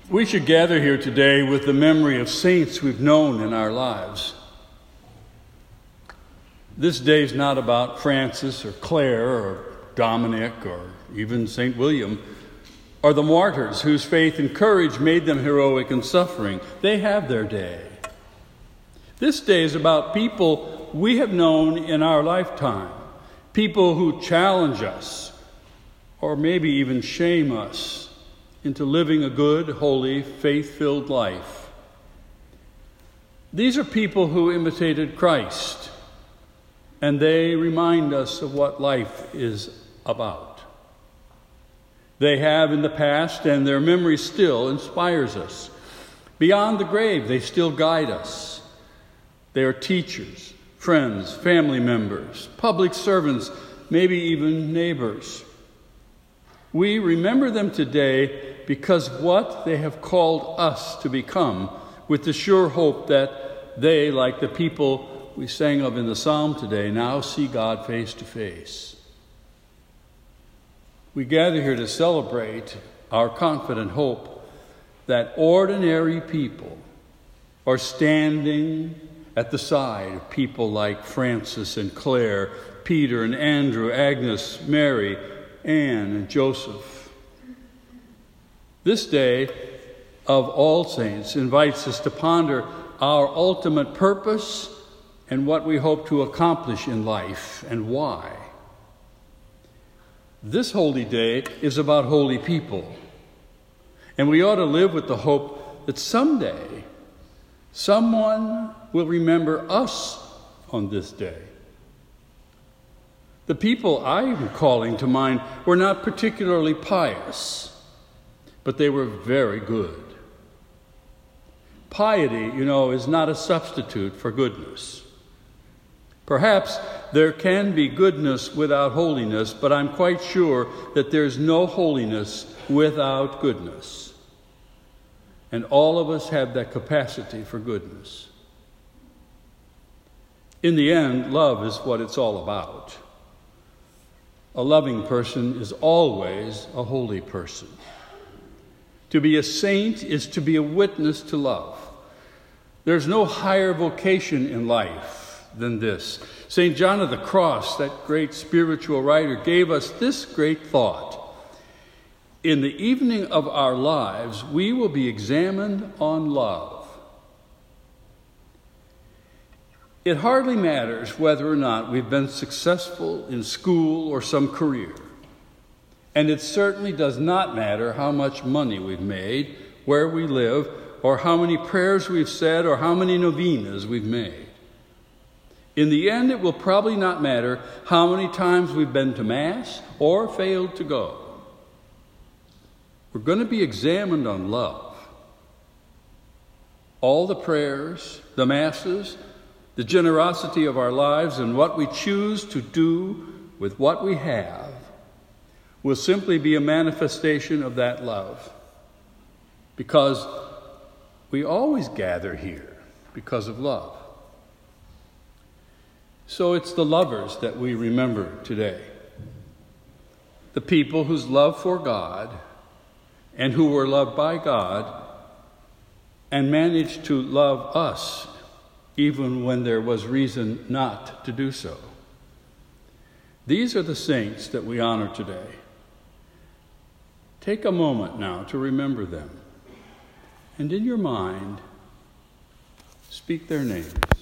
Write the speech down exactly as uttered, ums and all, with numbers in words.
We should gather here today with the memory of saints we've known in our lives. This day is not about Francis or Clare or Dominic or even Saint William or the martyrs whose faith and courage made them heroic in suffering. They have their day. This day is about people we have known in our lifetime, people who challenge us or maybe even shame us into living a good, holy, faith-filled life. These are people who imitated Christ, and they remind us of what life is about. They have in the past, and their memory still inspires us. Beyond the grave, they still guide us. They are teachers, friends, family members, public servants, maybe even neighbors. We remember them today because what they have called us to become, with the sure hope that they, like the people we sang of in the psalm today, now see God face to face. We gather here to celebrate our confident hope that ordinary people are standing at the side of people like Francis and Clare, Peter and Andrew, Agnes, Mary, Anne and Joseph. This day of All Saints invites us to ponder our ultimate purpose and what we hope to accomplish in life and why. This holy day is about holy people, and we ought to live with the hope that someday someone will remember us on this day. The people I am calling to mind were not particularly pious, but they were very good. Piety, you know, is not a substitute for goodness. Perhaps there can be goodness without holiness, but I'm quite sure that there's no holiness without goodness. And all of us have that capacity for goodness. In the end, love is what it's all about. A loving person is always a holy person. To be a saint is to be a witness to love. There's no higher vocation in life than this. Saint John of the Cross, that great spiritual writer, gave us this great thought. In the evening of our lives, we will be examined on love. It hardly matters whether or not we've been successful in school or some career. And it certainly does not matter how much money we've made, where we live, or how many prayers we've said, or how many novenas we've made. In the end, it will probably not matter how many times we've been to Mass or failed to go. We're going to be examined on love. All the prayers, the Masses, the generosity of our lives, and what we choose to do with what we have will simply be a manifestation of that love. Because we always gather here because of love. So it's the lovers that we remember today. The people whose love for God and who were loved by God and managed to love us even when there was reason not to do so. These are the saints that we honor today. Take a moment now to remember them, and in your mind, speak their names.